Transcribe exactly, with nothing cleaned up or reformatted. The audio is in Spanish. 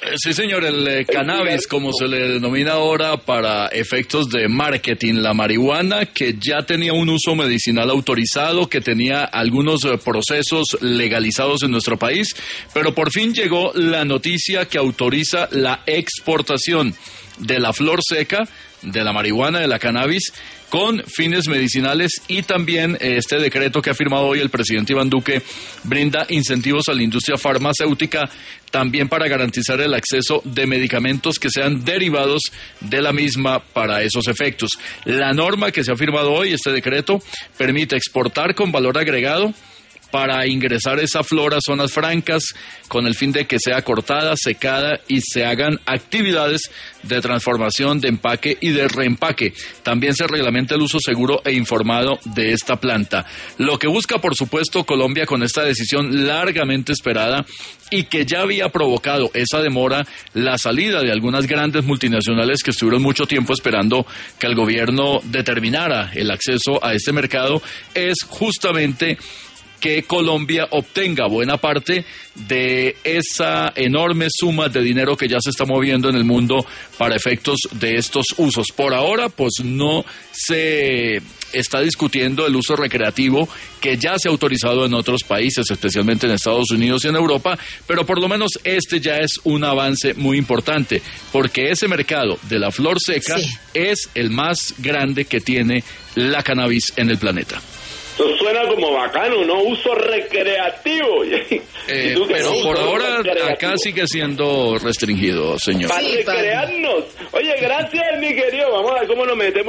Sí, señor, el eh, cannabis, como se le denomina ahora para efectos de marketing, la marihuana, que ya tenía un uso medicinal autorizado, que tenía algunos eh, procesos legalizados en nuestro país, pero por fin llegó la noticia que autoriza la exportación de la flor seca, de la marihuana, de la cannabis, con fines medicinales, y también eh, este decreto que ha firmado hoy el presidente Iván Duque brinda incentivos a la industria farmacéutica también para garantizar el acceso de medicamentos que sean derivados de la misma para esos efectos. La norma que se ha firmado hoy, este decreto, permite exportar con valor agregado para ingresar esa flor a zonas francas con el fin de que sea cortada, secada y se hagan actividades de transformación, de empaque y de reempaque. También se reglamenta el uso seguro e informado de esta planta. Lo que busca, por supuesto, Colombia con esta decisión largamente esperada y que ya había provocado esa demora, la salida de algunas grandes multinacionales que estuvieron mucho tiempo esperando que el gobierno determinara el acceso a este mercado, es justamente que Colombia obtenga buena parte de esa enorme suma de dinero que ya se está moviendo en el mundo para efectos de estos usos. Por ahora, pues no se está discutiendo el uso recreativo que ya se ha autorizado en otros países, especialmente en Estados Unidos y en Europa, pero por lo menos este ya es un avance muy importante, porque ese mercado de la flor seca sí. es el más grande que tiene la cannabis en el planeta. Eso suena como bacano, ¿no? Uso recreativo. Eh, pero por ahora acá sigue siendo restringido, señor. Para Sí, recrearnos. Oye, gracias, mi querido. Vamos a ver cómo nos metemos.